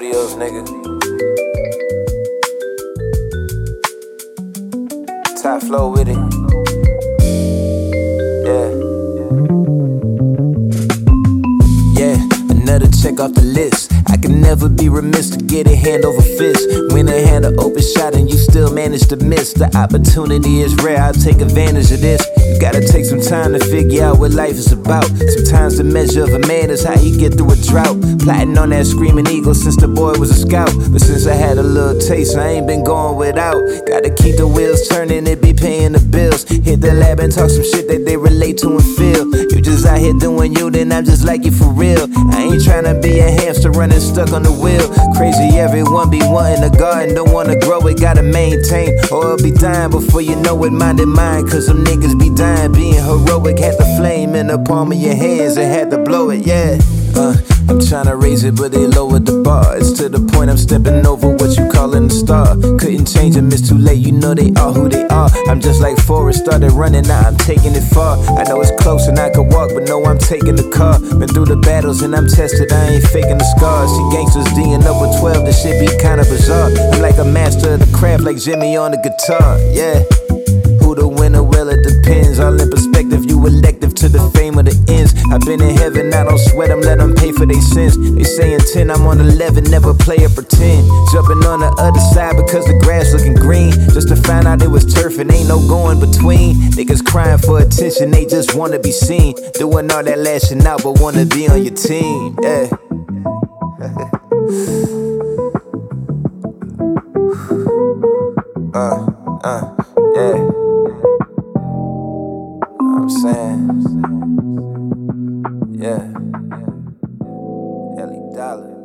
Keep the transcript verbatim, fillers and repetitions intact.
Studios, nigga. Top flow with it. Yeah. Yeah, another check off the list. I can never be remiss to get it hand over fist. When they had an open shot and you still manage to miss. The opportunity is rare, I'll take advantage of this. You gotta take some time to figure out what life is about. Sometimes the measure of a man is how you get through a drought. Plotting on that screaming eagle since the boy was a scout. But since I had a little taste, I ain't been going without. Gotta keep the wheels turning, it be paying the bills. Hit the lab and talk some shit that they relate to and feel. You just out here doing you, then I'm just like you for real. I ain't tryna be a hamster running stuck on the wheel. Crazy everyone be wanting a garden, don't wanna grow it, gotta maintain, or it'll be dying before you know it. Minded mine, cause some niggas be dying, being heroic. Had the flame in the palm of your hands and had to blow it, yeah. Uh, I'm tryna raise it, but they lowered the bar. It's to the point I'm stepping over what you callin' a star. Couldn't change them, it's too late, you know they are who they are. I'm just like Forrest, started running, now I'm taking it far. I know it's close and I could walk, but no, I'm taking the car. Been through the battles and I'm tested, I ain't faking the scars. See gangsters D'ing up with twelve, this shit be kinda bizarre. I'm like a master of the craft, like Jimmy on the guitar, yeah. Who the winner? Well, it depends. All in perspective, you elective to the fame of the ends. I've been in heaven, I don't sweat them, let them pay for their sins. They saying ten, I'm on eleven, never play or pretend. Jumping on the other side because the grass looking green. Just to find out it was turf and ain't no going between. Niggas crying for attention, they just wanna be seen. Doing all that lashing out, but wanna be on your team, yeah. uh, uh, yeah. I'm saying, yeah, Ellie Dollar.